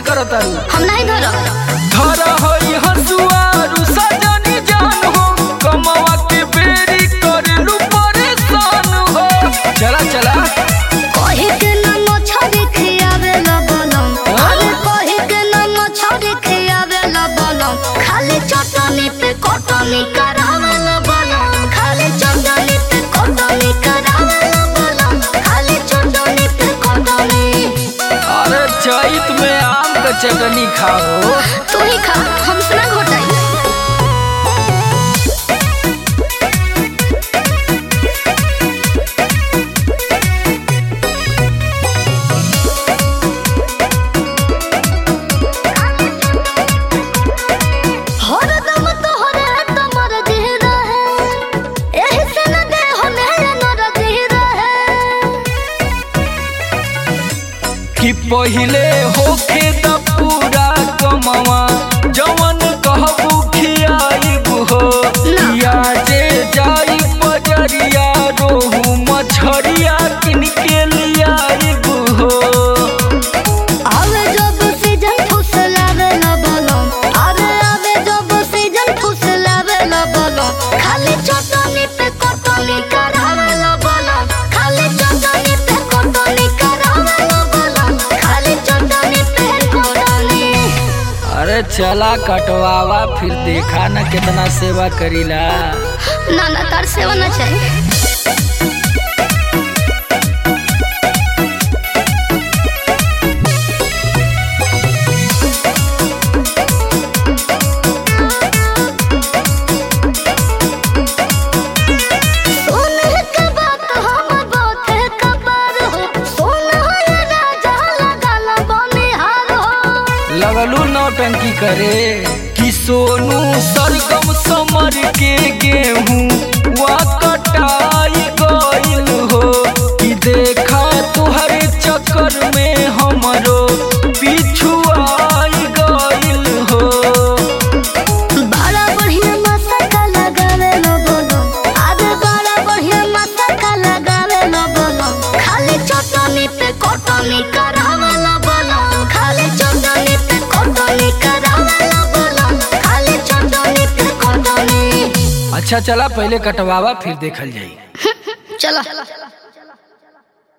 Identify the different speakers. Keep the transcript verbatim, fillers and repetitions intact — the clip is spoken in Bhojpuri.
Speaker 1: करता
Speaker 2: हम नहीं धरो
Speaker 1: धर होई हसुआ रुसा जानी जान हो कमवा के बेरी करलू परेशान हो। चला चला
Speaker 2: कहे के ना मछरी खियावे ला बोलम अरे कहे के ना मछरी खियावे ला बोलम खाली चटनी पे कटनी करावे ला बोलम खाली चटनी पे कटनी करावे ला बोलम खाली चटनी पे कटनी।
Speaker 1: अरे चैत में आम का चटनी खाओ
Speaker 2: तू ही खा हमसे ना घोटाई।
Speaker 1: कि पहिले होखे द पूरा कमवा जवन कहबू खियाइबू हो या जे जाई बजरिया रोहू मछरिया किन के लियाइबू हो।
Speaker 2: आवे जब सीजन फुसलावे ला बोलम अरे आवे जब सीजन फुसलावे ला बोलम खाली चटनी पे कटनी करावे ला बोलम खाली चटनी पे कटनी करावे ला बोलम खाली चटनी पे कटनी।
Speaker 1: अरे चला कटवावा फिर देखा न कितना सेवा करीला।
Speaker 2: ना ना तार सेवा ना चाहिए।
Speaker 1: लगलू नौटंकी करे कि सोनू सरगम समर के गेहूं वा कटाई गइल हो कि देखा तुहर चक्कर में हमरो पीछू आई गइल हो।
Speaker 2: बड़ा बढ़िया मसाला लगावे लो बोलो अरे बड़ा बढ़िया मसाला लगावे लो बोलो खाली चटनी पे कटनी करावे लो बोलो खाली चटनी पे कटनी करावे लो बोलो खाली चटनी पे कटनी।
Speaker 1: अच्छा चला पहले कटवावा फिर देखल जाई।
Speaker 2: चलो।